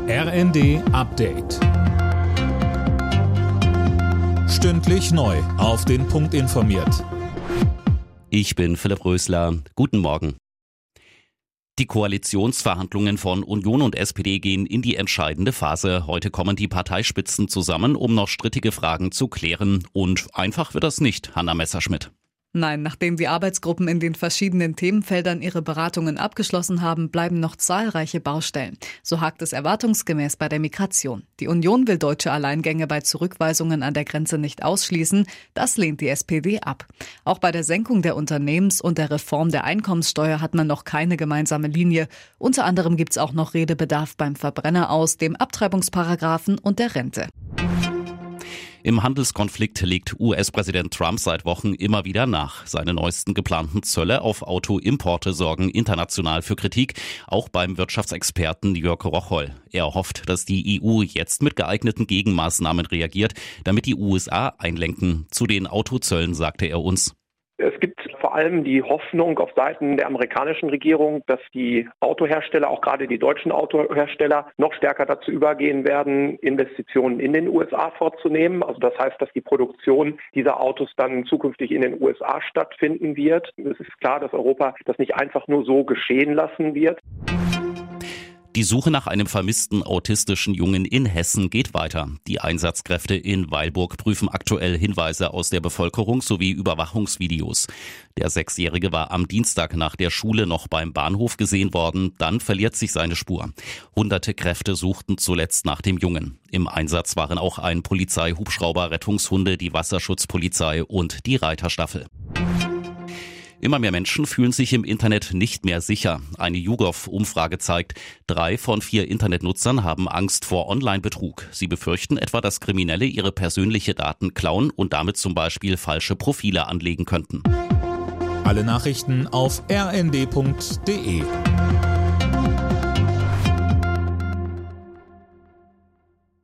RND Update. Stündlich neu auf den Punkt informiert. Ich bin Philipp Rösler. Guten Morgen. Die Koalitionsverhandlungen von Union und SPD gehen in die entscheidende Phase. Heute kommen die Parteispitzen zusammen, um noch strittige Fragen zu klären. Und einfach wird das nicht, Hanna Messerschmidt. Nein, nachdem die Arbeitsgruppen in den verschiedenen Themenfeldern ihre Beratungen abgeschlossen haben, bleiben noch zahlreiche Baustellen. So hakt es erwartungsgemäß bei der Migration. Die Union will deutsche Alleingänge bei Zurückweisungen an der Grenze nicht ausschließen. Das lehnt die SPD ab. Auch bei der Senkung der Unternehmens- und der Reform der Einkommenssteuer hat man noch keine gemeinsame Linie. Unter anderem gibt es auch noch Redebedarf beim Verbrenner aus, dem Abtreibungsparagraphen und der Rente. Im Handelskonflikt legt US-Präsident Trump seit Wochen immer wieder nach. Seine neuesten geplanten Zölle auf Autoimporte sorgen international für Kritik, auch beim Wirtschaftsexperten Jörg Rocholl. Er hofft, dass die EU jetzt mit geeigneten Gegenmaßnahmen reagiert, damit die USA einlenken. Zu den Autozöllen sagte er uns: Es gibt vor allem die Hoffnung auf Seiten der amerikanischen Regierung, dass die Autohersteller, auch gerade die deutschen Autohersteller, noch stärker dazu übergehen werden, Investitionen in den USA vorzunehmen. Also das heißt, dass die Produktion dieser Autos dann zukünftig in den USA stattfinden wird. Es ist klar, dass Europa das nicht einfach nur so geschehen lassen wird. Die Suche nach einem vermissten autistischen Jungen in Hessen geht weiter. Die Einsatzkräfte in Weilburg prüfen aktuell Hinweise aus der Bevölkerung sowie Überwachungsvideos. Der 6-Jährige war am Dienstag nach der Schule noch beim Bahnhof gesehen worden, dann verliert sich seine Spur. Hunderte Kräfte suchten zuletzt nach dem Jungen. Im Einsatz waren auch ein Polizeihubschrauber, Rettungshunde, die Wasserschutzpolizei und die Reiterstaffel. Immer mehr Menschen fühlen sich im Internet nicht mehr sicher. Eine YouGov-Umfrage zeigt, 3 von 4 Internetnutzern haben Angst vor Online-Betrug. Sie befürchten etwa, dass Kriminelle ihre persönlichen Daten klauen und damit zum Beispiel falsche Profile anlegen könnten. Alle Nachrichten auf rnd.de.